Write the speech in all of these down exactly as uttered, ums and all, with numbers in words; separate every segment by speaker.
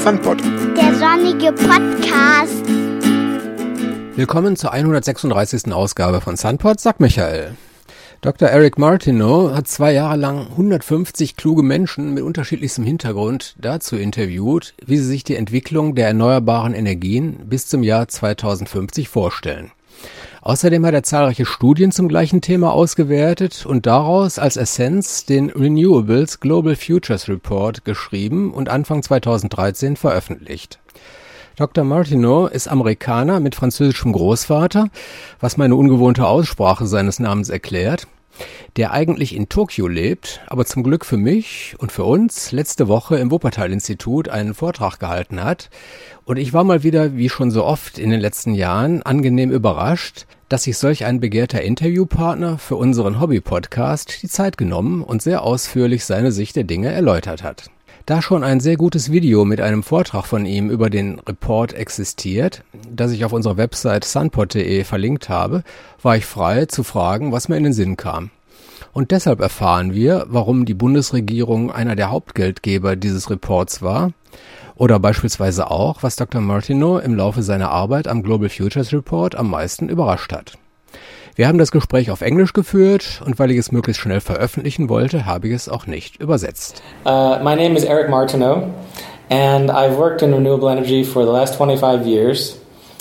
Speaker 1: Sunpod.
Speaker 2: Der sonnige Podcast.
Speaker 3: Willkommen zur hundertsechsunddreißigsten Ausgabe von Sunpod, sagt Michael. Doktor Eric Martineau hat zwei Jahre lang hundertfünfzig kluge Menschen mit unterschiedlichstem Hintergrund dazu interviewt, wie sie sich die Entwicklung der erneuerbaren Energien bis zum Jahr zweitausendfünfzig vorstellen. Außerdem hat er zahlreiche Studien zum gleichen Thema ausgewertet und daraus als Essenz den Renewables Global Futures Report geschrieben und Anfang zweitausenddreizehn veröffentlicht. Doktor Martineau ist Amerikaner mit französischem Großvater, was meine ungewohnte Aussprache seines Namens erklärt, der eigentlich in Tokio lebt, aber zum Glück für mich und für uns letzte Woche im Wuppertal-Institut einen Vortrag gehalten hat. Und ich war mal wieder, wie schon so oft in den letzten Jahren, angenehm überrascht, dass sich solch ein begehrter Interviewpartner für unseren Hobby-Podcast die Zeit genommen und sehr ausführlich seine Sicht der Dinge erläutert hat. Da schon ein sehr gutes Video mit einem Vortrag von ihm über den Report existiert, das ich auf unserer Website sunpod punkt de verlinkt habe, war ich frei zu fragen, was mir in den Sinn kam. Und deshalb erfahren wir, warum die Bundesregierung einer der Hauptgeldgeber dieses Reports war oder beispielsweise auch, was Doktor Martineau im Laufe seiner Arbeit am Global Futures Report am meisten überrascht hat. Wir haben das Gespräch auf Englisch geführt und weil ich es möglichst schnell veröffentlichen wollte, habe ich es auch nicht übersetzt.
Speaker 4: Uh, my name is Eric Martineau and I've worked in renewable energy for the last twenty-five years.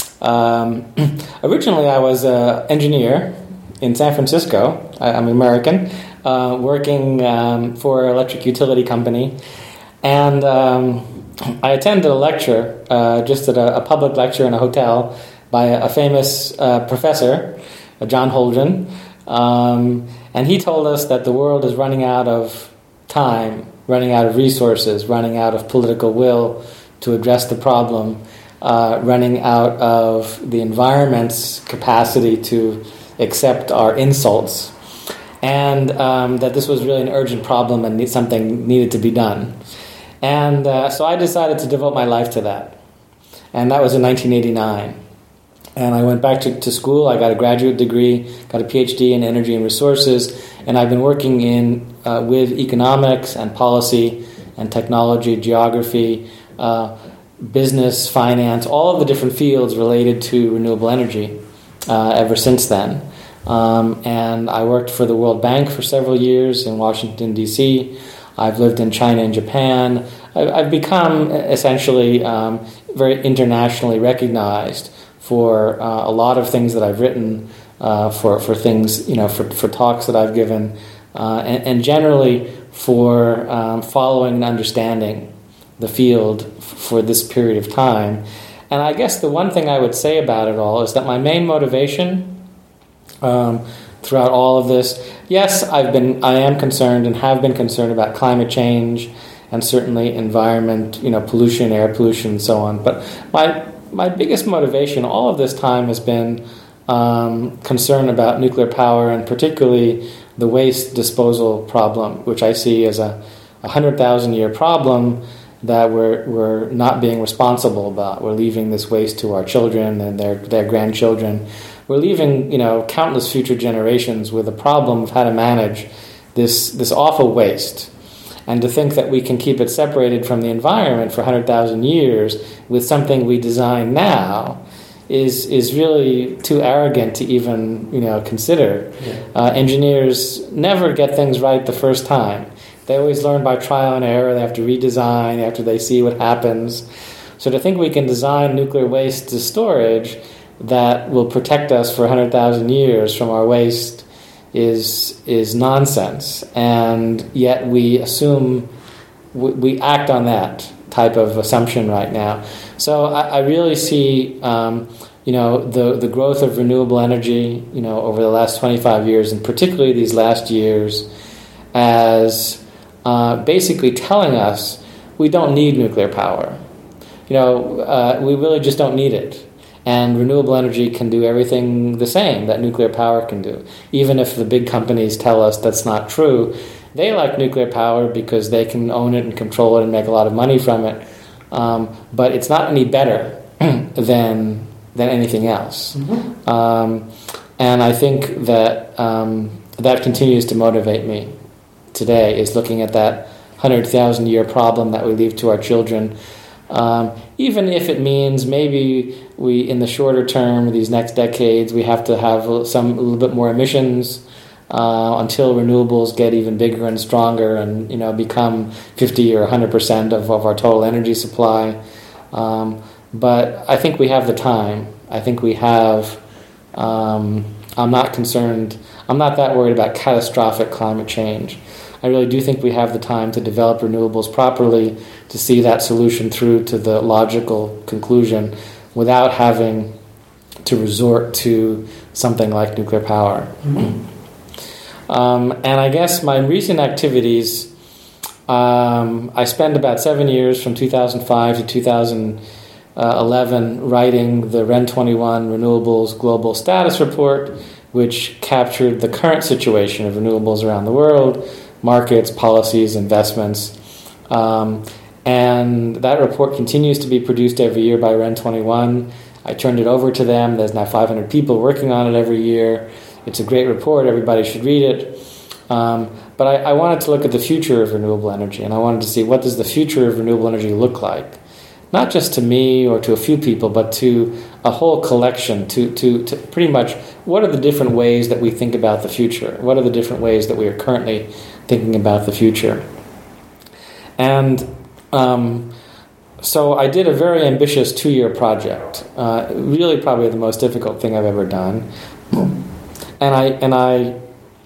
Speaker 4: Um, originally I was an engineer in San Francisco. I, I'm American, uh, working um, for an electric utility company. And um, I attended a lecture, uh, just at a, a public lecture in a hotel by a, a famous uh, professor, John Holdren, um, and he told us that the world is running out of time, running out of resources, running out of political will to address the problem, uh, running out of the environment's capacity to accept our insults, and um, that this was really an urgent problem and something needed to be done. And uh, so I decided to devote my life to that, and that was in nineteen eighty-nine. And I went back to, to school. I got a graduate degree, got a P H D in energy and resources, and I've been working in uh, with economics and policy and technology, geography, uh, business, finance, all of the different fields related to renewable energy uh, ever since then. Um, and I worked for the World Bank for several years in Washington, D C I've lived in China and Japan. I, I've become essentially um, very internationally recognized for uh, a lot of things that I've written, uh, for for things, you know, for, for talks that I've given, uh, and, and generally for um, following and understanding the field f- for this period of time. And I guess the one thing I would say about it all is that my main motivation um, throughout all of this, yes, I've been, I am concerned and have been concerned about climate change and certainly environment, you know, pollution, air pollution, and so on. But my My biggest motivation all of this time has been um, concern about nuclear power and particularly the waste disposal problem, which I see as a one hundred thousand year problem that we're, we're not being responsible about. We're leaving this waste to our children and their, their grandchildren. We're leaving, you know, countless future generations with a problem of how to manage this, this awful waste. And to think that we can keep it separated from the environment for one hundred thousand years with something we design now is is really too arrogant to even, you know, consider. Yeah. Uh, engineers never get things right the first time. They always learn by trial and error. They have to redesign after they see what happens. So to think we can design nuclear waste to storage that will protect us for one hundred thousand years from our waste is is nonsense, and yet we assume we, we act on that type of assumption right now. So I, I really see, um, you know, the the growth of renewable energy, you know, over the last twenty-five years, and particularly these last years, as uh, basically telling us we don't need nuclear power. You know, uh, we really just don't need it. And renewable energy can do everything the same that nuclear power can do. Even if the big companies tell us that's not true, they like nuclear power because they can own it and control it and make a lot of money from it. Um, but it's not any better than than anything else. Mm-hmm. Um, and I think that um, that continues to motivate me today, is looking at that one hundred thousand year problem that we leave to our children. Um, even if it means maybe we, in the shorter term, these next decades, we have to have some a little bit more emissions uh, until renewables get even bigger and stronger, and you know become fifty or one hundred percent of, of our total energy supply. Um, but I think we have the time. I think we have. Um, I'm not concerned. I'm not that worried about catastrophic climate change. I really do think we have the time to develop renewables properly, to see that solution through to the logical conclusion without having to resort to something like nuclear power. Mm-hmm. Um, and I guess my recent activities, um, I spent about seven years from two thousand five to two thousand eleven writing the R E N twenty-one Renewables Global Status Report, which captured the current situation of renewables around the world, markets, policies, investments. Um, and that report continues to be produced every year by R E N twenty-one. I turned it over to them. There's now five hundred people working on it every year. It's a great report. Everybody should read it. Um, but I, I wanted to look at the future of renewable energy, and I wanted to see what does the future of renewable energy look like. Not just to me or to a few people, but to a whole collection, to, to, to pretty much what are the different ways that we think about the future? What are the different ways that we are currently thinking about the future? And um, so I did a very ambitious two-year project, uh, really probably the most difficult thing I've ever done. And I and I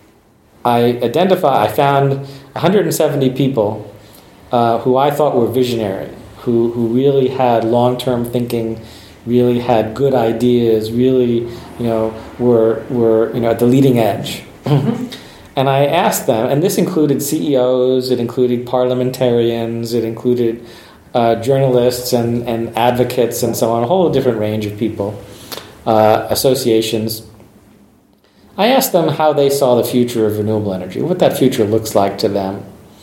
Speaker 4: I identify, I found one hundred seventy people uh, who I thought were visionary, who, who really had long-term thinking, really had good ideas, really, you know, were were you know at the leading edge. And I asked them, and this included C E Os, it included parliamentarians, it included uh, journalists and, and advocates and so on, a whole different range of people, uh, associations. I asked them how they saw the future of renewable energy, what that future looks like to them.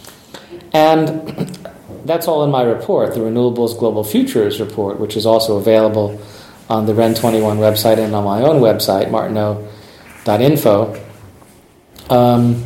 Speaker 4: And that's all in my report, the Renewables Global Futures report, which is also available on the R E N twenty-one website and on my own website, martineau dot info. Um,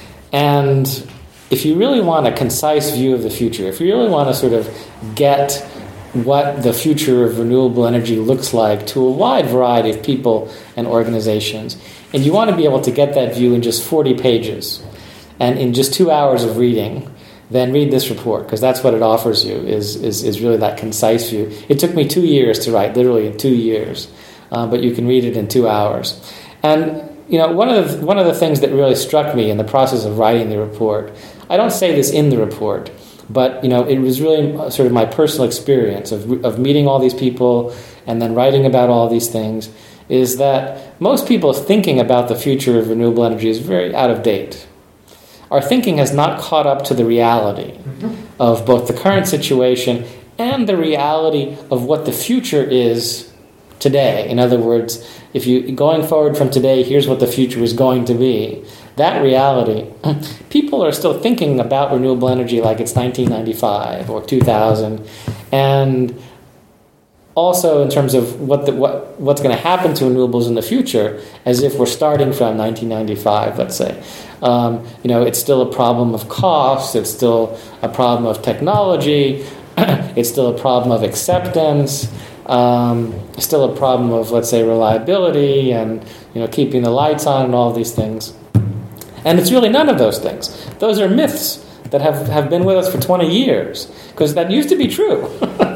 Speaker 4: and if you really want a concise view of the future, if you really want to sort of get what the future of renewable energy looks like to a wide variety of people and organizations, and you want to be able to get that view in just forty pages and in just two hours of reading, then read this report, because that's what it offers you, is, is, is really that concise view. It took me two years to write, literally two years, uh, but you can read it in two hours. And, you know, one of the, one of the things that really struck me in the process of writing the report, I don't say this in the report, but, you know, it was really sort of my personal experience of, of meeting all these people and then writing about all these things, is that most people's thinking about the future of renewable energy is very out of date. Our thinking has not caught up to the reality mm-hmm. of both the current situation and the reality of what the future is today. In other words, if you going forward from today, here's what the future is going to be. That reality, people are still thinking about renewable energy like it's nineteen ninety-five or two thousand, and also in terms of what the, what what's going to happen to renewables in the future, as if we're starting from nineteen ninety-five, let's say. Um, you know, it's still a problem of cost, it's still a problem of technology, it's still a problem of acceptance, um, still a problem of, let's say, reliability and, you know, keeping the lights on and all of these things. And it's really none of those things. Those are myths that have, have been with us for twenty years, because that used to be true.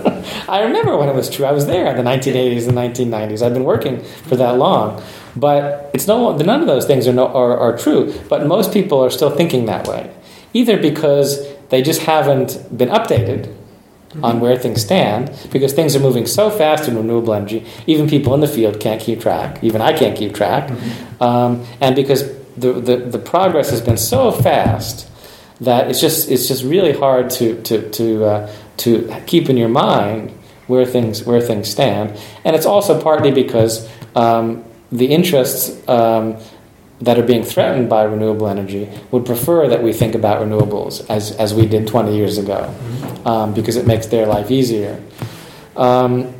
Speaker 4: I remember when it was true. I was there in the nineteen eighties and nineteen nineties. I've been working for that long. But it's no none of those things are, no, are are true. But most people are still thinking that way, either because they just haven't been updated mm-hmm. on where things stand, because things are moving so fast in renewable energy, even people in the field can't keep track. Even I can't keep track. Mm-hmm. Um, and because the, the, the progress has been so fast that it's just it's just really hard to to to uh, to keep in your mind where things where things stand. And it's also partly because um, the interests um, that are being threatened by renewable energy would prefer that we think about renewables as, as we did twenty years ago, um, because it makes their life easier. Um,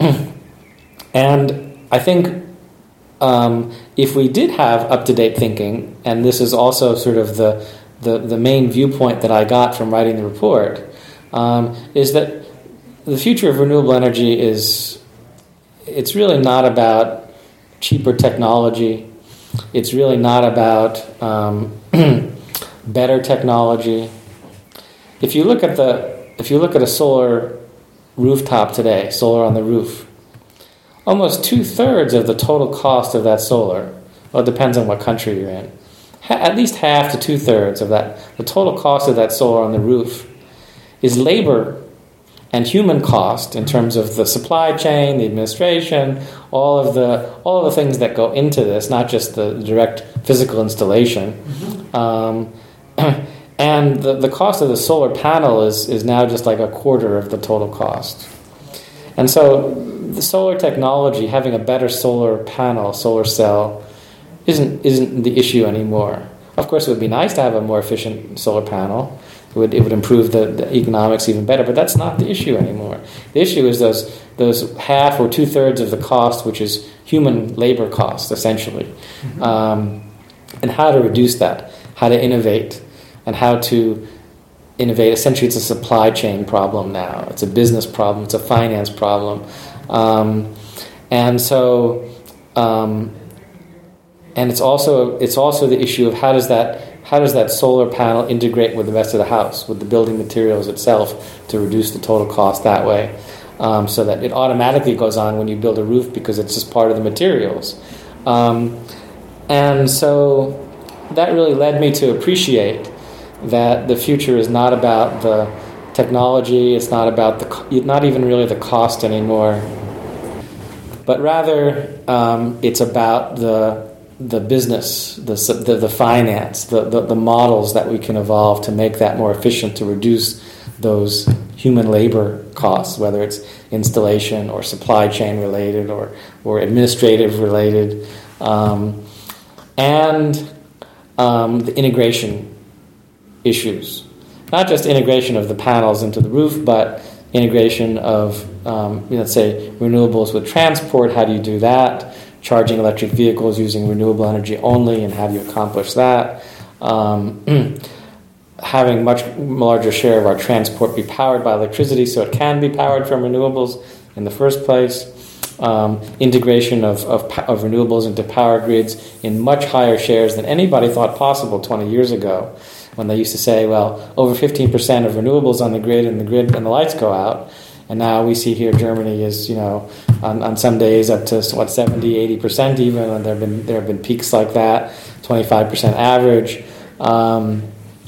Speaker 4: and I think um, if we did have up-to-date thinking, and this is also sort of the, the, the main viewpoint that I got from writing the report, um, is that the future of renewable energy is, it's really not about cheaper technology. It's really not about um, better technology. If you look at the, if you look at a solar rooftop today, solar on the roof, almost two-thirds of the total cost of that solar, well, it depends on what country you're in, ha- at least half to two-thirds of that, the total cost of that solar on the roof is labor and human cost in terms of the supply chain, the administration, all of the all of the things that go into this, not just the direct physical installation. Mm-hmm. Um, and the, the cost of the solar panel is, is now just like a quarter of the total cost. And so the solar technology, having a better solar panel, solar cell, isn't isn't the issue anymore. Of course, it would be nice to have a more efficient solar panel. It would it would improve the, the economics even better, but that's not the issue anymore. The issue is those those half or two thirds of the cost, which is human labor cost, essentially, mm-hmm. um, and how to reduce that, how to innovate, and how to innovate. Essentially, it's a supply chain problem now. It's a business problem. It's a finance problem, um, and so, um, and it's also it's also the issue of how does that. How does that solar panel integrate with the rest of the house, with the building materials itself, to reduce the total cost that way, um, so that it automatically goes on when you build a roof because it's just part of the materials. Um, and so that really led me to appreciate that the future is not about the technology, it's not about the, not even really the cost anymore, but rather um, it's about the the business, the the, the finance, the, the, the models that we can evolve to make that more efficient, to reduce those human labor costs, whether it's installation or supply chain related or, or administrative related, um, and um, the integration issues. Not just integration of the panels into the roof, but integration of, um, let's say, renewables with transport. How do you do that? Charging electric vehicles using renewable energy only, and how do you accomplish that? Um, having much larger share of our transport be powered by electricity so it can be powered from renewables in the first place. Um, integration of, of, of renewables into power grids in much higher shares than anybody thought possible twenty years ago, when they used to say, well, over fifteen percent of renewables on the grid and the grid and the lights go out. And now we see here Germany is, you know, on, on some days up to, what, seventy, eighty percent even, and there have been there have been peaks like that, twenty-five percent average. Um,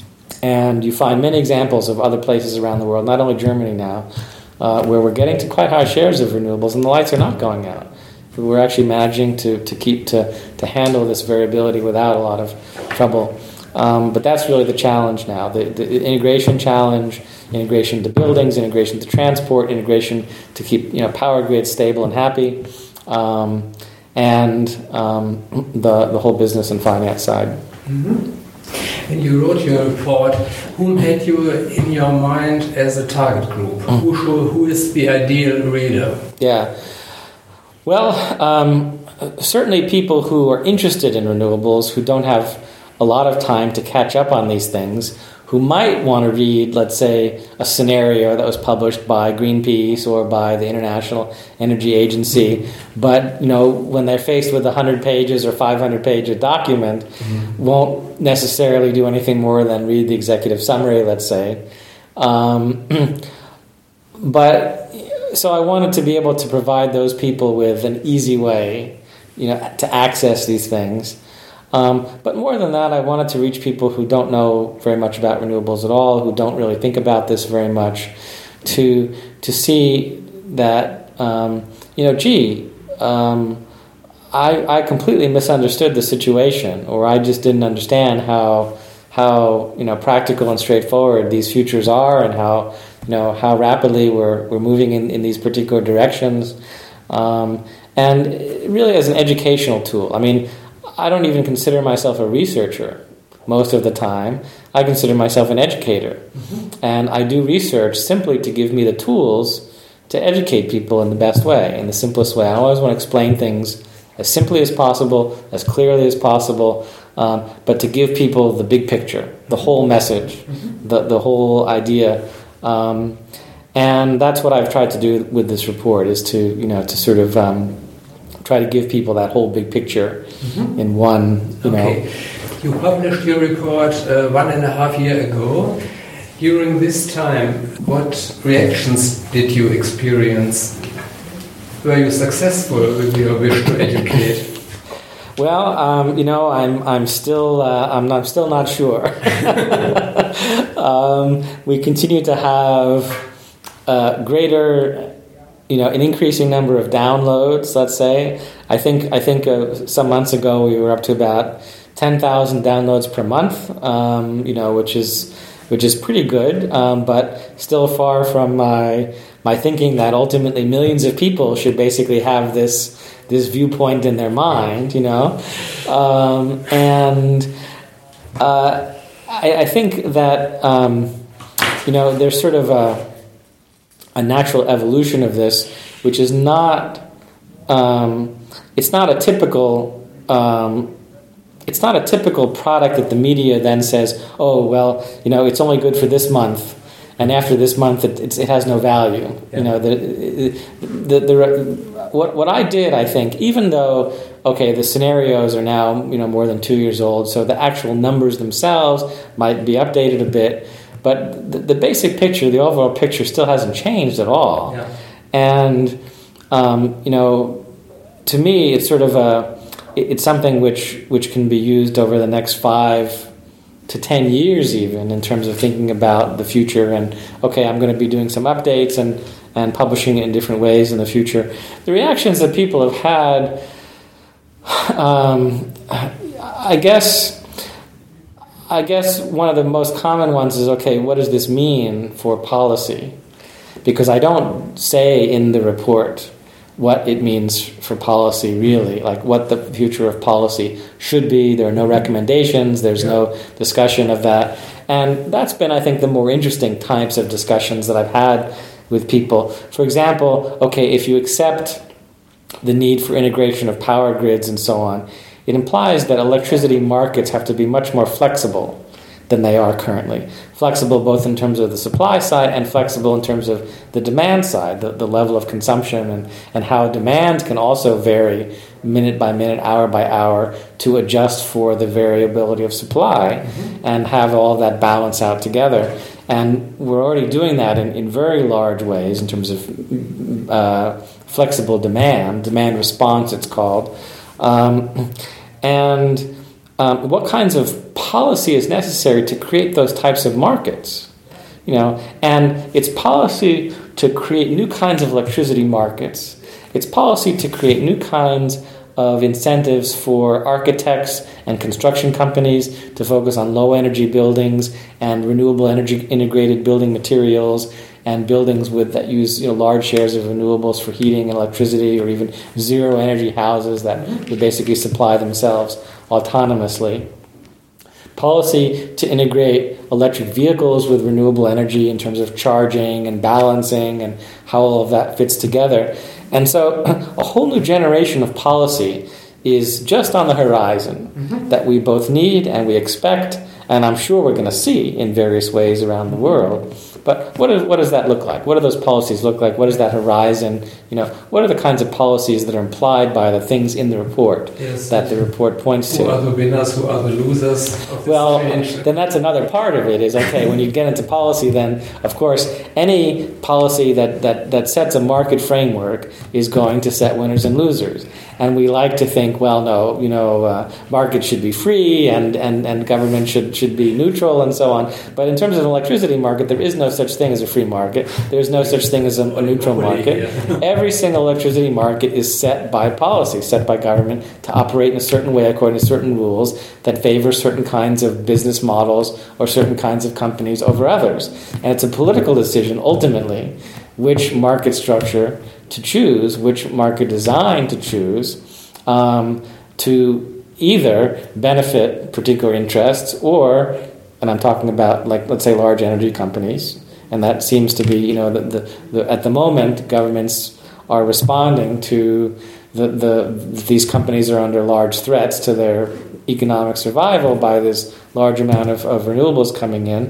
Speaker 4: and you find many examples of other places around the world, not only Germany now, uh, where we're getting to quite high shares of renewables and the lights are not going out. We're actually managing to, to keep, to, to handle this variability without a lot of trouble. Um, but that's really the challenge now, the, the integration challenge, integration to buildings, integration to transport, integration to keep, you know, power grids stable and happy, um, and um, the the whole business and finance side.
Speaker 3: Mm-hmm. And you wrote your report. Whom had you in your mind as a target group? Mm-hmm. Who should, who is the ideal reader?
Speaker 4: Yeah. Well, um, certainly people who are interested in renewables, who don't have a lot of time to catch up on these things, who might want to read, let's say, a scenario that was published by Greenpeace or by the International Energy Agency, but, you know, when they're faced with a one hundred pages or five hundred page document, mm-hmm. won't necessarily do anything more than read the executive summary, let's say. Um, but, so I wanted to be able to provide those people with an easy way, you know, to access these things. Um, but more than that, I wanted to reach people who don't know very much about renewables at all, who don't really think about this very much, to to see that, um, you know, gee, um, I, I completely misunderstood the situation, or I just didn't understand how how you know practical and straightforward these futures are, and how you know how rapidly we're we're moving in, in these particular directions, um, and really as an educational tool. I mean, I don't even consider myself a researcher most of the time. I consider myself an educator. Mm-hmm. And I do research simply to give me the tools to educate people in the best way, in the simplest way. I always want to explain things as simply as possible, as clearly as possible, um, but to give people the big picture, the whole message, mm-hmm. the, the whole idea. Um, And that's what I've tried to do with this report, is to, you know, to sort of um, try to give people that whole big picture mm-hmm. in one, you
Speaker 3: okay.
Speaker 4: know.
Speaker 3: You published your report uh, one and a half year ago. During this time, what reactions did you experience? Were you successful with your wish to educate?
Speaker 4: Well, um, you know, I'm I'm still uh, I'm not, I'm still not sure. um, we continue to have uh, greater, you know, an increasing number of downloads. Let's say, I think I think uh, some months ago we were up to about ten thousand downloads per month. Um, you know, which is which is pretty good, um, but still far from my my thinking that ultimately millions of people should basically have this. this viewpoint in their mind, you know, um, and uh, I, I think that um, you know there's sort of a, a natural evolution of this, which is not um, it's not a typical um, it's not a typical product that the media then says, oh well, you know, it's only good for this month. And after this month, it, it's, it has no value. Yeah. You know, the, the, the, the, what what I did, I think, even though, okay, the scenarios are now, you know, more than two years old, so the actual numbers themselves might be updated a bit, but the, the basic picture, the overall picture, still hasn't changed at all. Yeah. And um, you know, to me, it's sort of a, it's something which which can be used over the next five to ten years even, in terms of thinking about the future and, okay, I'm going to be doing some updates and, and publishing it in different ways in the future. The reactions that people have had, um, I guess, I guess one of the most common ones is, okay, what does this mean for policy? Because I don't say in the report what it means for policy, really, like what the future of policy should be. There are no recommendations, there's yeah. no discussion of that. And that's been, I think, the more interesting types of discussions that I've had with people. For example, okay, if you accept the need for integration of power grids and so on, it implies that electricity markets have to be much more flexible than they are currently. Flexible both in terms of the supply side and flexible in terms of the demand side, the, the level of consumption, and, and how demand can also vary minute by minute, hour by hour, to adjust for the variability of supply mm-hmm. and have all that balance out together. And we're already doing that in, in very large ways in terms of uh, flexible demand, demand response it's called. Um, and Um, what kinds of policy is necessary to create those types of markets? You know, and it's policy to create new kinds of electricity markets. It's policy to create new kinds of incentives for architects and construction companies to focus on low energy buildings and renewable energy integrated building materials, and buildings with that use, you know, large shares of renewables for heating and electricity, or even zero energy houses that would basically supply themselves autonomously. Policy to integrate electric vehicles with renewable energy in terms of charging and balancing and how all of that fits together. And so a whole new generation of policy is just on the horizon mm-hmm. that we both need and we expect, and I'm sure we're going to see in various ways around the world. But what, is, what does that look like? What do those policies look like? What is that horizon? You know, what are the kinds of policies that are implied by the things in the report yes. that the report points to?
Speaker 3: Who are the winners? Who are the losers of this
Speaker 4: well,
Speaker 3: change?
Speaker 4: Then that's another part of it. Is okay when you get into policy. Then, of course, any policy that, that, that sets a market framework is going to set winners and losers. And we like to think, well, no, you know, uh, markets should be free and, and, and government should, should be neutral and so on. But in terms of an electricity market, there is no such thing as a free market. There's no such thing as a, a neutral market. Every single electricity market is set by policy, set by government to operate in a certain way according to certain rules that favor certain kinds of business models or certain kinds of companies over others. And it's a political decision, ultimately, which market structure to choose, which market design to choose, um, to either benefit particular interests or, and I'm talking about, like, let's say, large energy companies, and that seems to be, you know, the, the, the at the moment, governments are responding to the, the these companies are under large threats to their economic survival by this large amount of, of renewables coming in.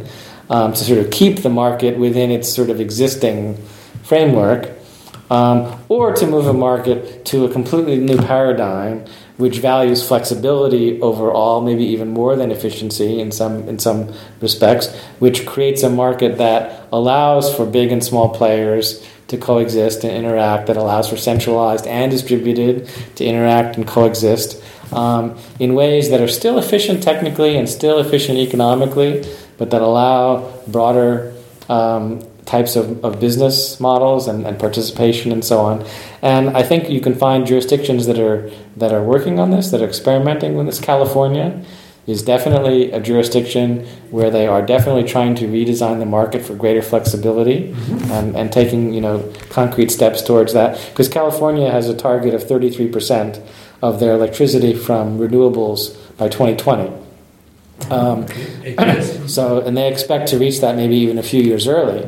Speaker 4: um, to sort of keep the market within its sort of existing framework, um, or to move a market to a completely new paradigm which values flexibility overall, maybe even more than efficiency in some in some respects, which creates a market that allows for big and small players to coexist and interact, that allows for centralized and distributed to interact and coexist um, in ways that are still efficient technically and still efficient economically, but that allow broader um, types of, of business models and, and participation and so on. And I think you can find jurisdictions that are that are working on this, that are experimenting with this. California is definitely a jurisdiction where they are definitely trying to redesign the market for greater flexibility, mm-hmm. and, and taking, you know, concrete steps towards that. Because California has a target of thirty-three percent of their electricity from renewables by twenty twenty. Um, so, and they expect to reach that maybe even a few years early.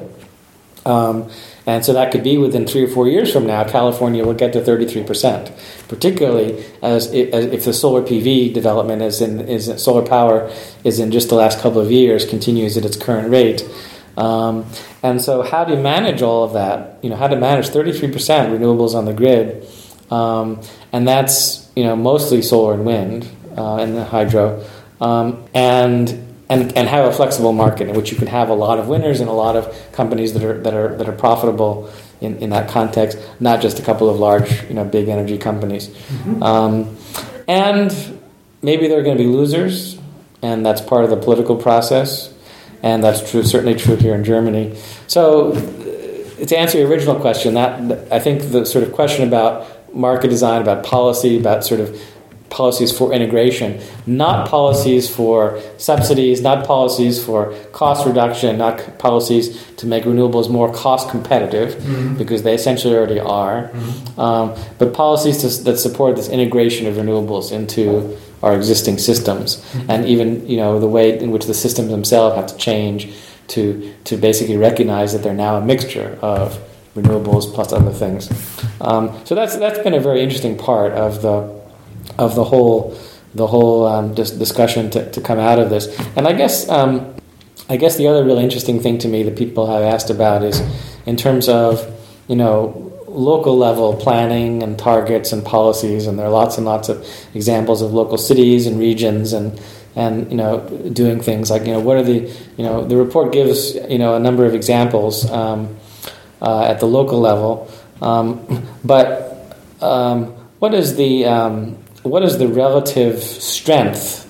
Speaker 4: Um, and so that could be within three or four years from now, California will get to thirty-three percent, particularly as, it, as if the solar P V development is in, is solar power is in just the last couple of years, continues at its current rate. Um, and so how do you manage all of that? You know, how to manage thirty-three percent renewables on the grid? Um, and that's, you know, mostly solar and wind, uh, and the hydro. Um, and And, and have a flexible market in which you can have a lot of winners and a lot of companies that are that are that are profitable in, in that context, not just a couple of large, you know, big energy companies. Mm-hmm. Um, and maybe there are going to be losers, and that's part of the political process, and that's true, certainly true here in Germany. So, to answer your original question, that I think the sort of question about market design, about policy, about sort of policies for integration, not policies for subsidies, not policies for cost reduction, not policies to make renewables more cost competitive, mm-hmm. because they essentially already are, mm-hmm. um, but policies to, that support this integration of renewables into our existing systems, mm-hmm. and even, you know, the way in which the systems themselves have to change to to basically recognize that they're now a mixture of renewables plus other things. Um, so that's that's been a very interesting part of the of the whole the whole um, dis- discussion to, to come out of this. And I guess um, I guess the other really interesting thing to me that people have asked about is in terms of, you know, local level planning and targets and policies, and there are lots and lots of examples of local cities and regions and and you know, doing things like, you know, what are the, you know, the report gives, you know, a number of examples um, uh, at the local level, um, but um, what is the um, what is the relative strength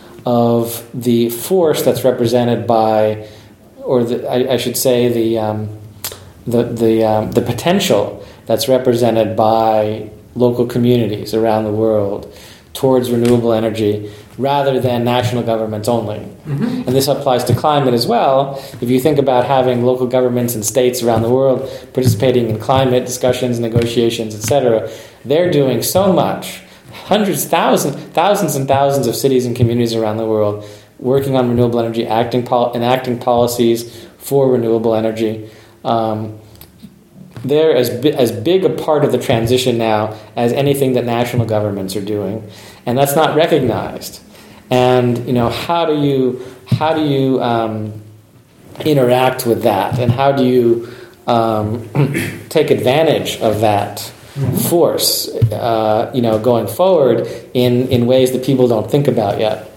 Speaker 4: of the force that's represented by, or the, I, I should say the um, the the um, the potential that's represented by local communities around the world towards renewable energy, rather than national governments only. Mm-hmm. And this applies to climate as well. If you think about having local governments and states around the world participating in climate discussions, negotiations, et cetera, they're doing so much. Hundreds, thousands, thousands and thousands of cities and communities around the world working on renewable energy, acting pol- enacting policies for renewable energy. Um, they're as bi- as big a part of the transition now as anything that national governments are doing, and that's not recognized. And you know, how do you how do you um, interact with that, and how do you um, take advantage of that force, uh, you know, going forward in, in ways that people don't think about yet?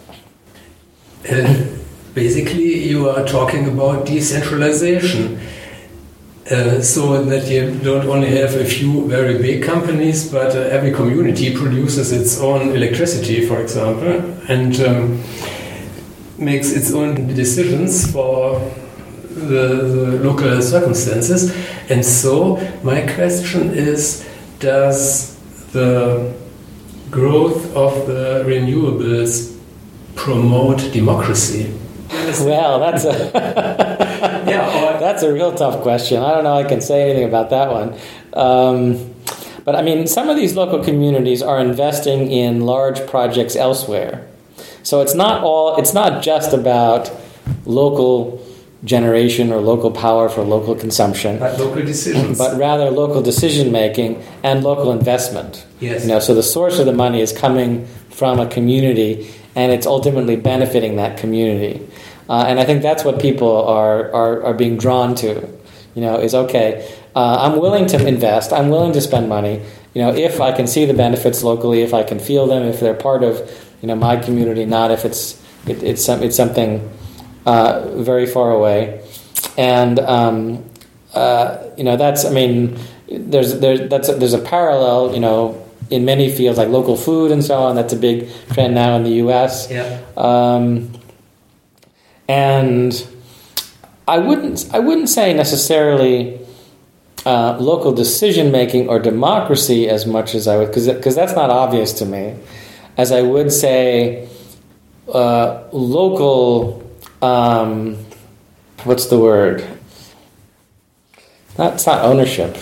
Speaker 3: Uh, basically, you are talking about decentralization, uh, so that you don't only have a few very big companies, but uh, every community produces its own electricity, for example, and um, makes its own decisions for the, the local circumstances. And so, my question is, does the growth of the renewables promote democracy?
Speaker 4: Well, that's a yeah, or, that's a real tough question. I don't know I can say anything about that one. Um, but I mean, some of these local communities are investing in large projects elsewhere. So it's not all it's not just about local generation or local power for local consumption,
Speaker 3: but local decisions,
Speaker 4: but rather local decision making and local investment.
Speaker 3: Yes.
Speaker 4: You know, so the source of the money is coming from a community, and it's ultimately benefiting that community. Uh, and I think that's what people are, are, are being drawn to, you know, is, okay, uh, I'm willing to invest, I'm willing to spend money, you know, if I can see the benefits locally, if I can feel them, if they're part of, you know, my community, not if it's it, it's some, it's something uh, very far away. And, um, uh, you know, that's, I mean, there's, there's, that's a, there's a parallel, you know, in many fields like local food and so on. That's a big trend now in the U S.
Speaker 3: Yeah.
Speaker 4: Um, and I wouldn't I wouldn't say necessarily uh, local decision making or democracy as much as I would, because because that's not obvious to me, as I would say uh, local. Um, what's the word? That's not ownership.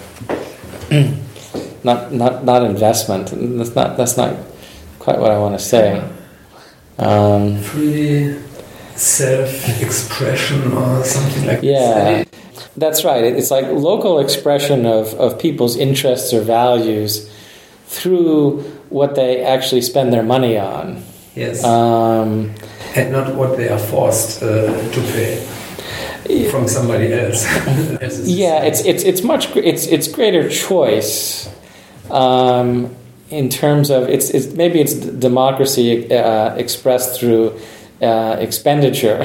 Speaker 4: Not not not investment. That's not that's not quite what I want to say. Um,
Speaker 3: Free self-expression or something like
Speaker 4: yeah,
Speaker 3: that.
Speaker 4: That's right. It's like local expression of, of people's interests or values through what they actually spend their money on.
Speaker 3: Yes.
Speaker 4: Um,
Speaker 3: and not what they are forced uh, to pay from somebody else.
Speaker 4: yeah, it's it's it's much it's it's greater choice. Um, in terms of it's, it's maybe it's democracy uh, expressed through uh, expenditure,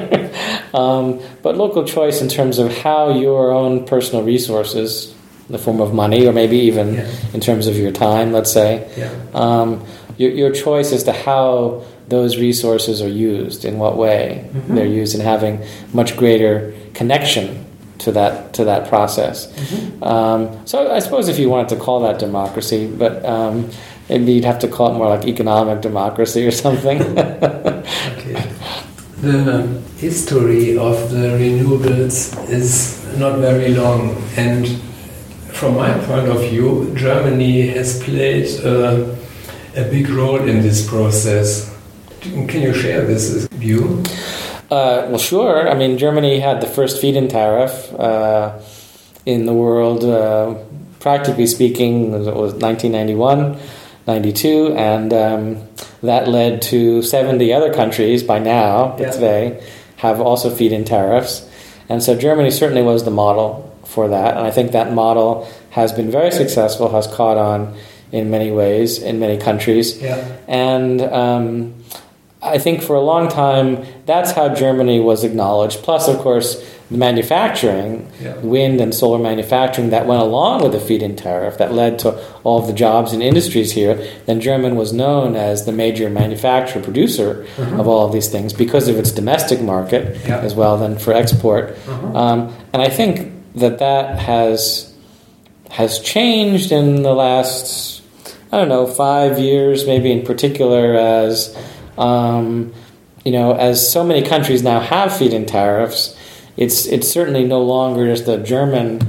Speaker 4: um, but local choice in terms of how your own personal resources, in the form of money, or maybe even
Speaker 3: yeah.
Speaker 4: in terms of your time, let's say,
Speaker 3: yeah.
Speaker 4: um, your your choice as to how those resources are used, in what way mm-hmm. they're used, and having much greater connection to that to that process. Mm-hmm. Um, so I suppose if you wanted to call that democracy, but um, maybe you'd have to call it more like economic democracy or something.
Speaker 3: Okay. The history of the renewables is not very long, and from my point of view, Germany has played a, a big role in this process. Can you share this view?
Speaker 4: Uh, well, sure. I mean, Germany had the first feed-in tariff uh, in the world, uh, practically speaking, it was nineteen ninety-one, ninety-two, and um, that led to seventy other countries by now,
Speaker 3: yeah.
Speaker 4: today, have also feed-in tariffs. And so Germany certainly was the model for that, and I think that model has been very successful, has caught on in many ways, in many countries.
Speaker 3: Yeah.
Speaker 4: And um, I think for a long time, that's how Germany was acknowledged. Plus, of course, the manufacturing,
Speaker 3: yeah.
Speaker 4: wind and solar manufacturing that went along with the feed-in tariff, that led to all of the jobs and industries here. Then Germany was known as the major manufacturer, producer mm-hmm. of all of these things because of its domestic market
Speaker 3: yeah.
Speaker 4: as well than for export.
Speaker 3: Mm-hmm.
Speaker 4: Um, and I think that that has has changed in the last, I don't know, five years, maybe in particular, as Um, you know, as so many countries now have feed-in tariffs, it's it's certainly no longer just the German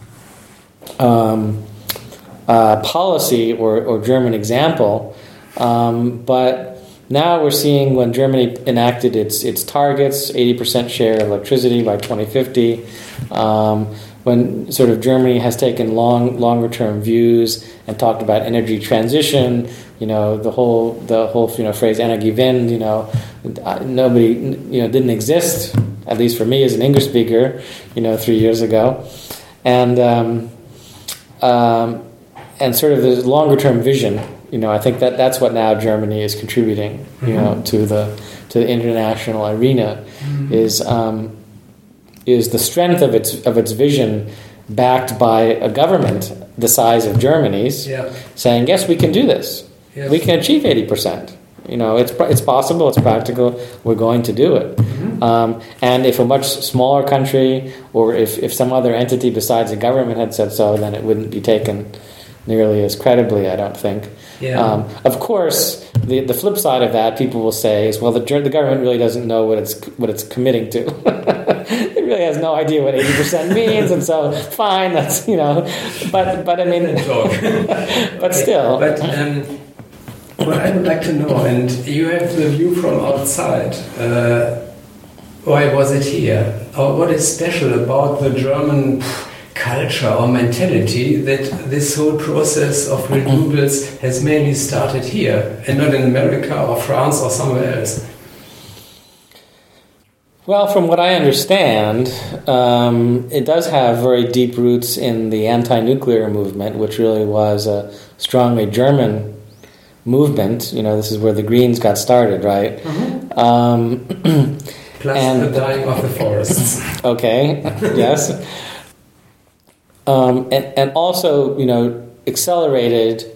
Speaker 4: um, uh, policy or, or German example, um, but now we're seeing when Germany enacted its its targets, eighty percent share of electricity by twenty fifty, um, when sort of Germany has taken long longer term views and talked about energy transition. You know, the whole the whole you know phrase Energiewende, you know, nobody you know didn't exist, at least for me as an English speaker, you know, three years ago, and um, um, and sort of the longer term vision. You know, I think that that's what now Germany is contributing. You mm-hmm. know, to the to the international arena mm-hmm. is um, is the strength of its of its vision, backed by a government the size of Germany's,
Speaker 3: yeah.
Speaker 4: saying yes, we can do this.
Speaker 3: Yes.
Speaker 4: We can achieve eighty percent. You know, it's it's possible, it's practical, we're going to do it. Mm-hmm. Um, and if a much smaller country, or if, if some other entity besides the government had said so, then it wouldn't be taken nearly as credibly, I don't think.
Speaker 3: Yeah.
Speaker 4: Um, of course, the the flip side of that, people will say, is, well, the the government really doesn't know what it's what it's committing to. It really has no idea what eighty percent means, and so, fine, that's, you know, but, but I mean, but still.
Speaker 3: But, um, what I would like to know, and you have the view from outside, uh, why was it here? Or what is special about the German culture or mentality that this whole process of renewables has mainly started here and not in America or France or somewhere else?
Speaker 4: Well, from what I understand, um, it does have very deep roots in the anti-nuclear movement, which really was a strongly German movement. You know, this is where the Greens got started, right? Mm-hmm. Um,
Speaker 3: Plus and, the dying of the forests.
Speaker 4: Okay, yes. Um, and, and also, you know, accelerated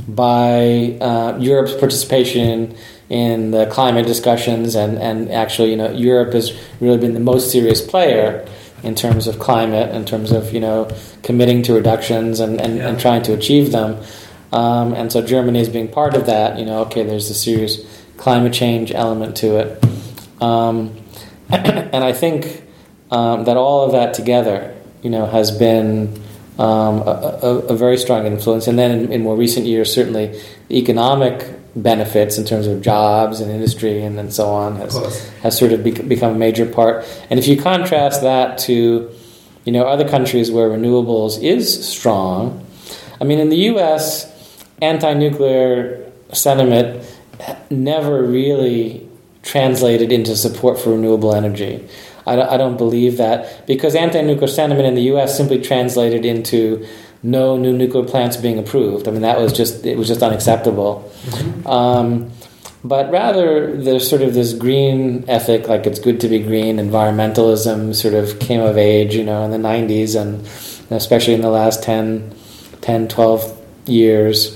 Speaker 4: by uh, Europe's participation in the climate discussions, and, and actually, you know, Europe has really been the most serious player in terms of climate, in terms of, you know, committing to reductions and, and, yeah. and trying to achieve them. Um, and so Germany is being part of that. You know, okay, there's a serious climate change element to it. Um, and I think um, that all of that together, you know, has been um, a, a, a very strong influence. And then in, in more recent years, certainly economic benefits in terms of jobs and industry and, and so on has has sort of bec- become a major part. And if you contrast that to, you know, other countries where renewables is strong, I mean, in the U S, anti-nuclear sentiment never really translated into support for renewable energy. I don't, I don't believe that, because anti-nuclear sentiment in the U S simply translated into no new nuclear plants being approved. I mean, that was just, it was just unacceptable. Mm-hmm. Um, but rather, there's sort of this green ethic, like it's good to be green. Environmentalism sort of came of age, you know, in the nineties, and especially in the last ten, twelve years,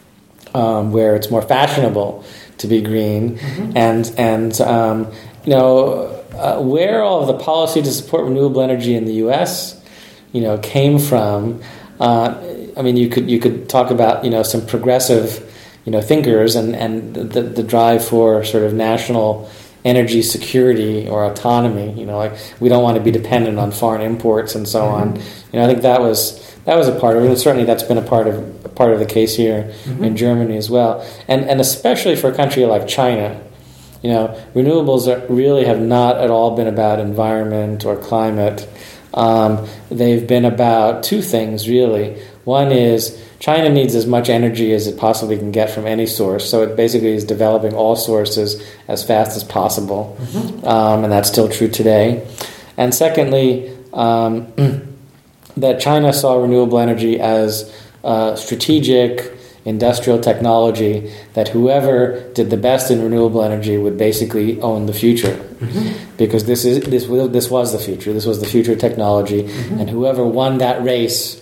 Speaker 4: um, where it's more fashionable to be green. Mm-hmm. And, and um, you know, uh, where all of the policy to support renewable energy in the U S, you know, came from. Uh, I mean, you could you could talk about, you know, some progressive, you know, thinkers and, and the, the drive for sort of national energy security or autonomy. You know, like we don't want to be dependent on foreign imports and so mm-hmm. on. You know, I think that was that was a part of it, and certainly that's been a part of a part of the case here mm-hmm. in Germany as well, and and especially for a country like China. You know, renewables are, really have not at all been about environment or climate. Um, they've been about two things, really. One is China needs as much energy as it possibly can get from any source, so it basically is developing all sources as fast as possible, mm-hmm. um, and that's still true today. And secondly, um, that China saw renewable energy as uh, strategic industrial technology, that whoever did the best in renewable energy would basically own the future, mm-hmm. because this is this this was the future. This was the future technology, mm-hmm. and whoever won that race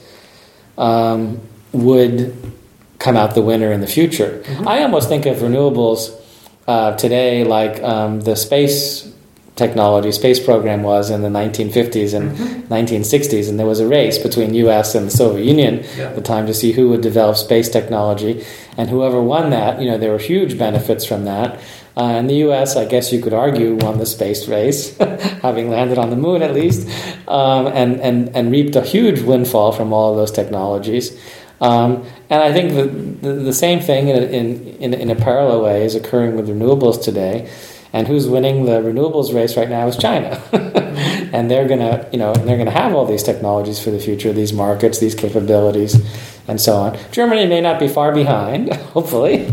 Speaker 4: um, would come out the winner in the future. Mm-hmm. I almost think of renewables uh, today like um, the space technology, space program was in the nineteen fifties and mm-hmm. nineteen sixties, and there was a race between U S and the Soviet Union yeah. at the time to see who would develop space technology, and whoever won that, you know, there were huge benefits from that. Uh, and the U S, I guess you could argue, won the space race, having landed on the moon at least, um, and, and, and reaped a huge windfall from all of those technologies. Um, and I think the, the, the same thing in, in, in, in a parallel way is occurring with renewables today. And who's winning the renewables race right now is China, and they're gonna, you know, they're gonna have all these technologies for the future, these markets, these capabilities, and so on. Germany may not be far behind, hopefully,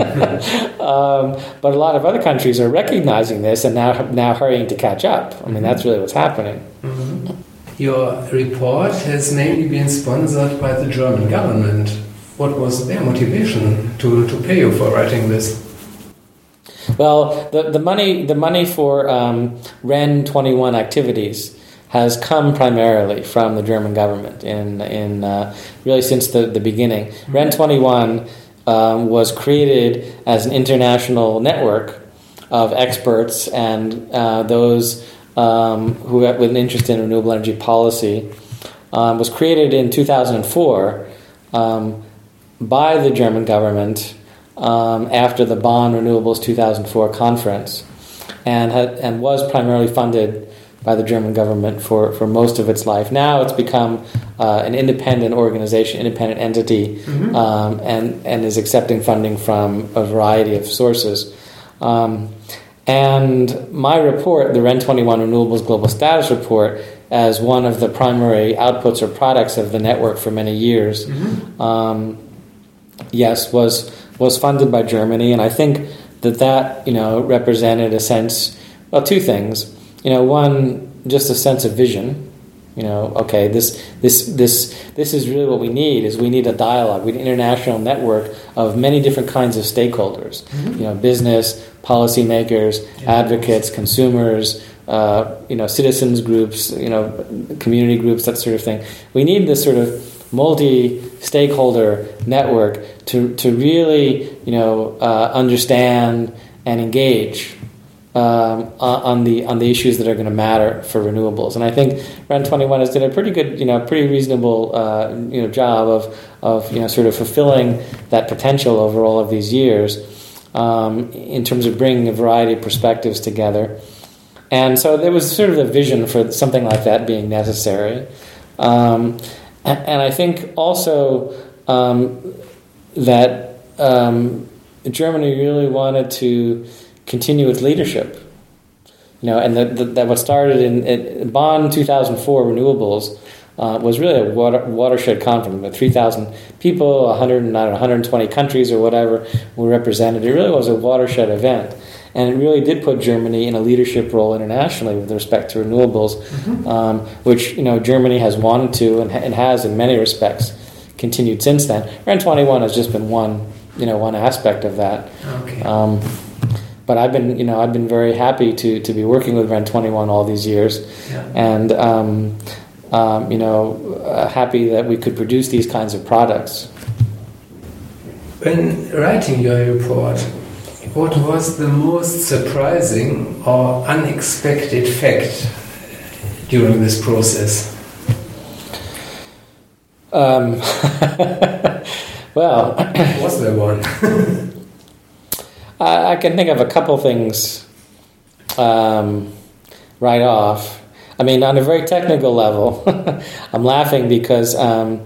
Speaker 4: um, but a lot of other countries are recognizing this and now now hurrying to catch up. I mean, that's really what's happening.
Speaker 3: Mm-hmm. Your report has mainly been sponsored by the German government. What was their motivation to, to pay you for writing this?
Speaker 4: Well, the, the money the money for um, R E N twenty-one activities has come primarily from the German government in in uh, really since the, the beginning. R E N twenty-one um, was created as an international network of experts and uh, those um, who have with an interest in renewable energy policy. Um, was created in two thousand four um, by the German government. Um, after the Bonn Renewables two thousand four conference, and had, and was primarily funded by the German government for, for most of its life. Now it's become uh, an independent organization, independent entity, mm-hmm. um, and, and is accepting funding from a variety of sources. Um, and my report, the R E N twenty-one Renewables Global Status Report, as one of the primary outputs or products of the network for many years, mm-hmm. um, yes, was... was funded by Germany, and I think that that, you know, represented a sense, well, two things. you know, one, just a sense of vision. You know, okay, this this this this is really what we need. Is we need a dialogue, we need an international network of many different kinds of stakeholders. Mm-hmm. You know, business, policymakers, yeah. advocates, consumers. Uh, you know, citizens groups. You know, community groups. That sort of thing. We need this sort of multi-stakeholder network to to really you know uh, understand and engage. Um, on the on the issues that are going to matter for renewables, and I think R E N twenty-one has done a pretty good, you know, pretty reasonable, uh, you know, job of of you know sort of fulfilling that potential over all of these years, um, in terms of bringing a variety of perspectives together, and so there was sort of a vision for something like that being necessary, um, and, and I think also um, that um, Germany really wanted to continue its leadership, you know, and that that what started in, in Bonn two thousand four renewables uh, was really a water, watershed conference with three thousand people, one hundred, not one hundred twenty countries or whatever were represented. It really was a watershed event, and it really did put Germany in a leadership role internationally with respect to renewables, mm-hmm. um, which you know Germany has wanted to and, and has in many respects continued since then. R E N twenty-one has just been one, you know, one aspect of that.
Speaker 3: Okay.
Speaker 4: Um, But I've been, you know, I've been very happy to, to be working with R E N twenty-one all these years, yeah. and um, um, you know, uh, happy that we could produce these kinds of products.
Speaker 3: When writing your report, what was the most surprising or unexpected fact during this process?
Speaker 4: Um, well,
Speaker 3: was there one?
Speaker 4: I can think of a couple things um, right off. I mean, on a very technical level, I'm laughing because, um,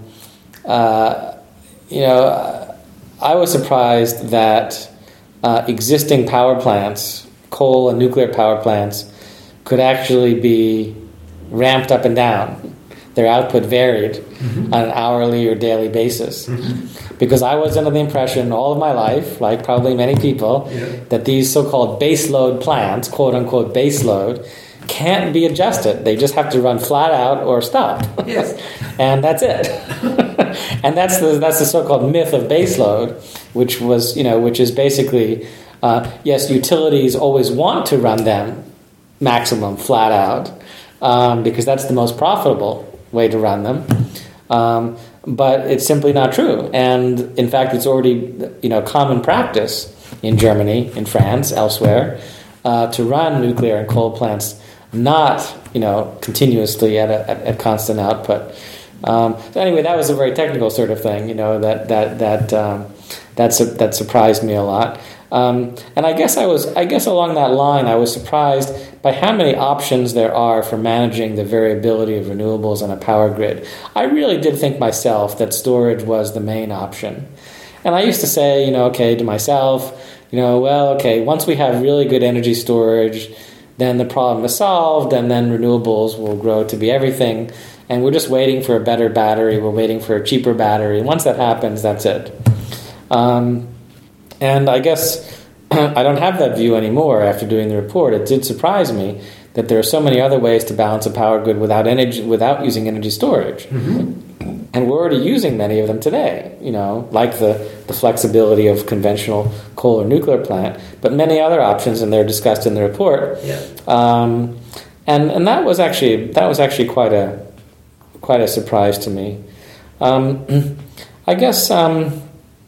Speaker 4: uh, you know, I was surprised that uh, existing power plants, coal and nuclear power plants, could actually be ramped up and down. Their output varied mm-hmm. on an hourly or daily basis. Mm-hmm. Because I was under the impression all of my life, like probably many people, yeah. that these so-called baseload plants, quote-unquote baseload, can't be adjusted. They just have to run flat out or stop.
Speaker 3: Yes.
Speaker 4: And that's it. And that's the that's the so-called myth of baseload, which was, you know, which is basically, uh, yes, utilities always want to run them maximum flat out, um, because that's the most profitable way to run them. Um, but it's simply not true. And in fact, it's already, you know, common practice in Germany, in France, elsewhere, uh, to run nuclear and coal plants not, you know, continuously at a, at, at constant output. Um, so anyway, that was a very technical sort of thing, you know, that that that um, that's a, that surprised me a lot. Um, and I guess I was, I guess along that line, I was surprised by how many options there are for managing the variability of renewables on a power grid. I really did think myself that storage was the main option. And I used to say, you know, okay, to myself, you know, well, okay, once we have really good energy storage, then the problem is solved, and then renewables will grow to be everything. And we're just waiting for a better battery. We're waiting for a cheaper battery. And once that happens, that's it. Um, And I guess I don't have that view anymore after doing the report. It did surprise me that there are so many other ways to balance a power grid without energy, without using energy storage. Mm-hmm. And we're already using many of them today, you know, like the, the flexibility of conventional coal or nuclear plant, but many other options, and they're discussed in the report.
Speaker 3: Yeah.
Speaker 4: Um, and and that was actually that was actually quite a quite a surprise to me. Um, I guess. Um,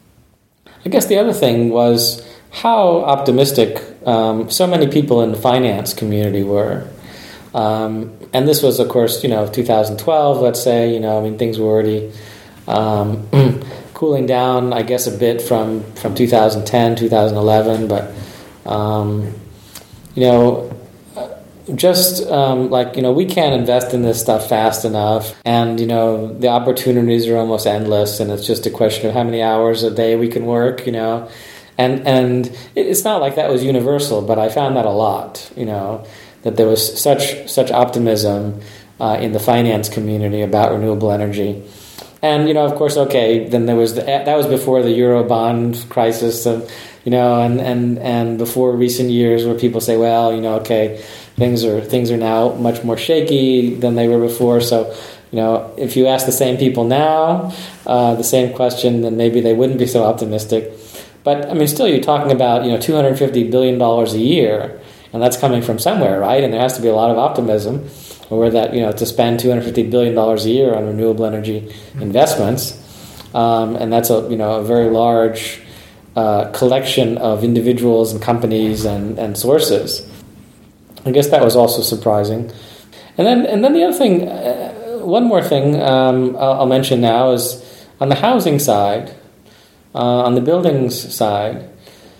Speaker 4: I guess the other thing was how optimistic um, so many people in the finance community were. Um, and this was, of course, you know, two thousand twelve, let's say, you know, I mean, things were already um, cooling down, I guess, a bit from, from two thousand ten, two thousand eleven. But, um, you know, just um, like, you know, we can't invest in this stuff fast enough. And, you know, the opportunities are almost endless. And it's just a question of how many hours a day we can work, you know. And and it's not like that was universal, but I found that a lot, you know, that there was such such optimism uh, in the finance community about renewable energy. And, you know, of course, okay, then there was the, that was before the Eurobond crisis, of, you know, and, and, and before recent years where people say, well, you know, okay, things are things are now much more shaky than they were before. So, you know, if you ask the same people now uh, the same question, then maybe they wouldn't be so optimistic. But I mean, still, you're talking about you know two hundred fifty billion dollars a year, and that's coming from somewhere, right? And there has to be a lot of optimism, or that you know to spend two hundred fifty billion dollars a year on renewable energy investments, um, and that's a you know a very large uh, collection of individuals and companies and, and sources. I guess that was also surprising. And then and then the other thing, uh, one more thing um, I'll, I'll mention now is on the housing side, uh, on the buildings side.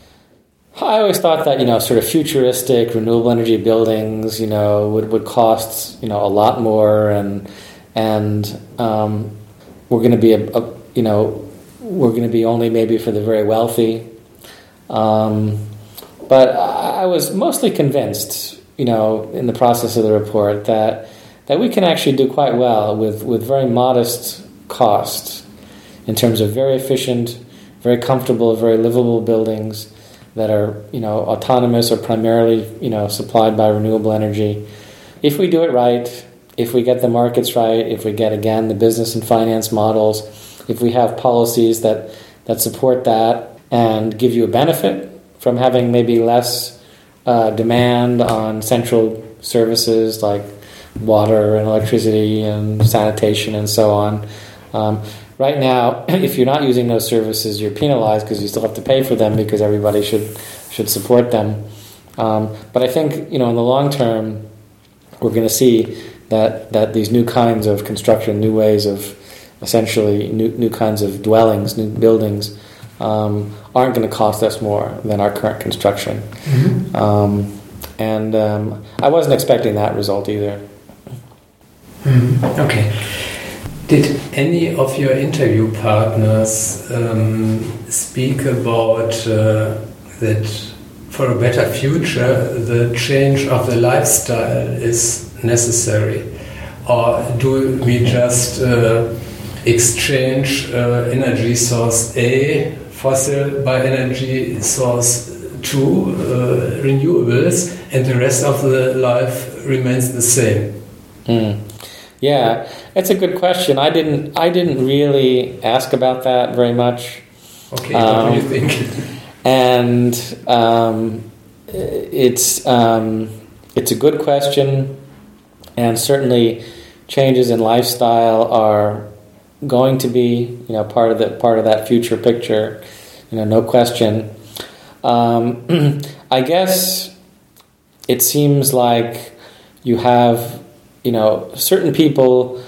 Speaker 4: I always thought that, you know, sort of futuristic renewable energy buildings, you know, would, would cost, you know, a lot more, and and um, we're going to be, a, a, you know, we're going to be only maybe for the very wealthy. Um, but I was mostly convinced, you know, in the process of the report that that we can actually do quite well with, with very modest costs in terms of very efficient, very comfortable, very livable buildings that are, you know, autonomous or primarily, you know, supplied by renewable energy. If we do it right, if we get the markets right, if we get, again, the business and finance models, if we have policies that, that support that and give you a benefit from having maybe less uh, demand on central services like water and electricity and sanitation and so on. Um, Right now, if you're not using those services, you're penalized because you still have to pay for them because everybody should should support them. Um, but I think, you know, in the long term, we're going to see that, that these new kinds of construction, new ways of essentially new new kinds of dwellings, new buildings, um, aren't going to cost us more than our current construction. Mm-hmm. Um, and um, I wasn't expecting that result either.
Speaker 3: Mm-hmm. Okay. Did any of your interview partners um, speak about uh, that for a better future the change of the lifestyle is necessary? Or do we just uh, exchange uh, energy source A, fossil, by energy source two, uh, renewables, and the rest of the life remains the same?
Speaker 4: Mm. Yeah, it's a good question. I didn't. I didn't really ask about that very much.
Speaker 3: Okay, um, what do you think?
Speaker 4: And um, it's um, it's a good question, and certainly changes in lifestyle are going to be, you know, part of the part of that future picture. You know, no question. Um, I guess it seems like you have, you know, certain people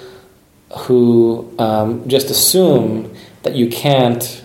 Speaker 4: who um, just assume that you can't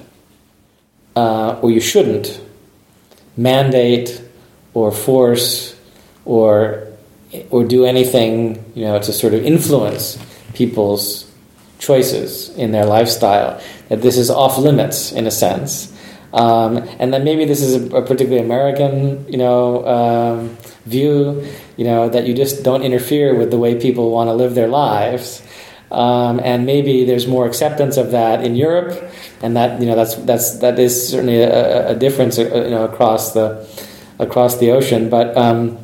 Speaker 4: uh, or you shouldn't mandate or force or or do anything, you know, to sort of influence people's choices in their lifestyle. That this is off limits in a sense, um, and that maybe this is a, a particularly American, you know, um, view. You know, that you just don't interfere with the way people want to live their lives, um, and maybe there's more acceptance of that in Europe, and that, you know, that's that's that is certainly a, a difference, you know, across the across the ocean. But um,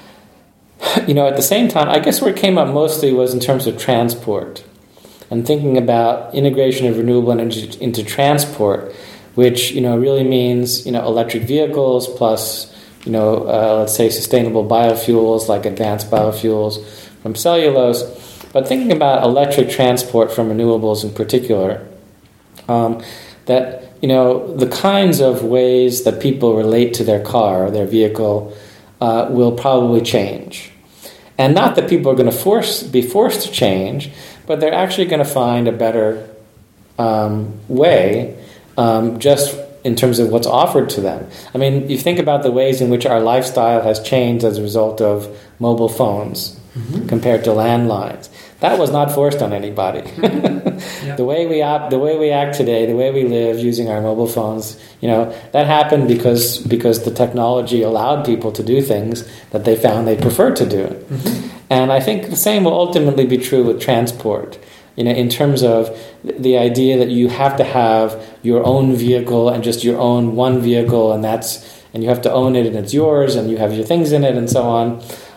Speaker 4: you know, at the same time, I guess where it came up mostly was in terms of transport and thinking about integration of renewable energy into transport, which, you know, really means, you know, electric vehicles plus, you know, uh, let's say sustainable biofuels like advanced biofuels from cellulose, but thinking about electric transport from renewables in particular, um, that, you know, the kinds of ways that people relate to their car, their vehicle, uh, will probably change. And not that people are going to force be forced to change, but they're actually going to find a better um, way um, just in terms of what's offered to them. I mean, you think about the ways in which our lifestyle has changed as a result of mobile phones mm-hmm. compared to landlines. That was not forced on anybody. Yeah. The way we act, the way we act today, the way we live using our mobile phones, you know, that happened because because the technology allowed people to do things that they found they preferred to do. Mm-hmm. And I think the same will ultimately be true with transport. You know, in terms of the idea that you have to have your own vehicle and just your own one vehicle, and that's and you have to own it and it's yours, and you have your things in it and so on.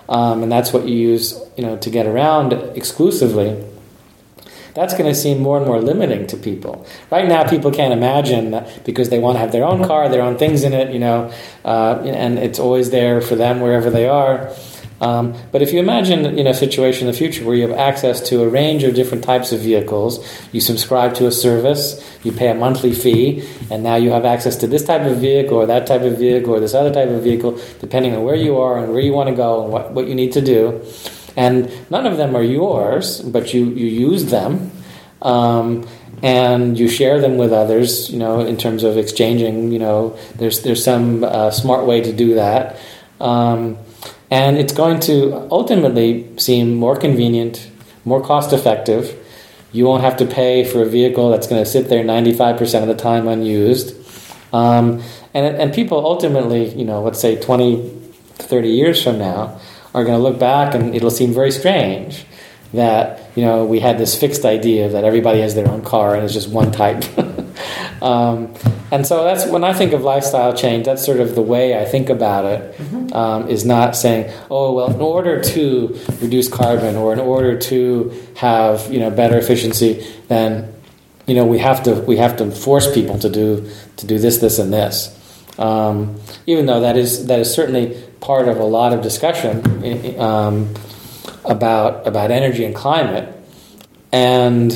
Speaker 4: um, and that's what you use, you know, to get around exclusively, that's going to seem more and more limiting to people. Right now, people can't imagine that because they want to have their own car, their own things in it, you know, uh, and it's always there for them wherever they are. Um, but if you imagine, you know, a situation in the future where you have access to a range of different types of vehicles, you subscribe to a service, you pay a monthly fee, and now you have access to this type of vehicle or that type of vehicle or this other type of vehicle, depending on where you are and where you want to go and what, what you need to do. And none of them are yours, but you, you use them, um, and you share them with others, you know, in terms of exchanging, you know, there's, there's some uh, smart way to do that. Um, And it's going to ultimately seem more convenient, more cost-effective. You won't have to pay for a vehicle that's going to sit there ninety-five percent of the time unused. Um, and and people ultimately, you know, let's say twenty, thirty years from now, are going to look back and it'll seem very strange that, you know, we had this fixed idea that everybody has their own car and it's just one type. um, and so that's when I think of lifestyle change, that's sort of the way I think about it, mm-hmm. um, is not saying, oh, well, in order to reduce carbon or in order to have, you know, better efficiency, then, you know, we have to we have to force people to do to do this, this, and this. Um, even though that is that is certainly part of a lot of discussion um, about about energy and climate, and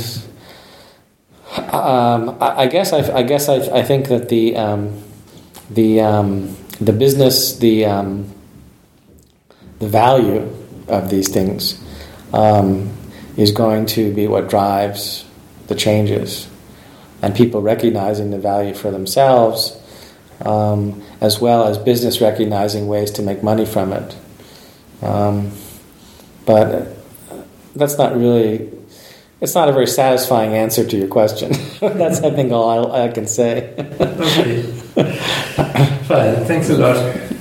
Speaker 4: um, I, I guess I, I guess I, I think that the um, the um, the business the um, the value of these things um, is going to be what drives the changes, and people recognizing the value for themselves. Um, as well as business recognizing ways to make money from it. Um, but that's not really, it's not a very satisfying answer to your question. That's, I think, all I, I can say.
Speaker 3: Okay. Fine, thanks a lot.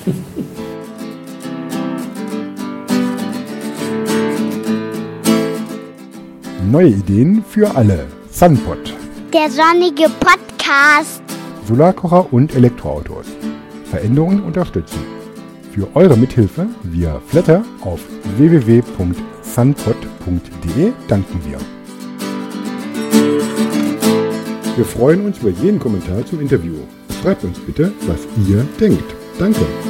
Speaker 1: Neue Ideen für alle. Sunpod.
Speaker 2: Der sonnige Podcast.
Speaker 1: Solarkocher und Elektroautos. Veränderungen unterstützen. Für eure Mithilfe via Flatter auf w w w punkt sunpod punkt d e danken wir. Wir freuen uns über jeden Kommentar zum Interview. Schreibt uns bitte, was ihr denkt. Danke.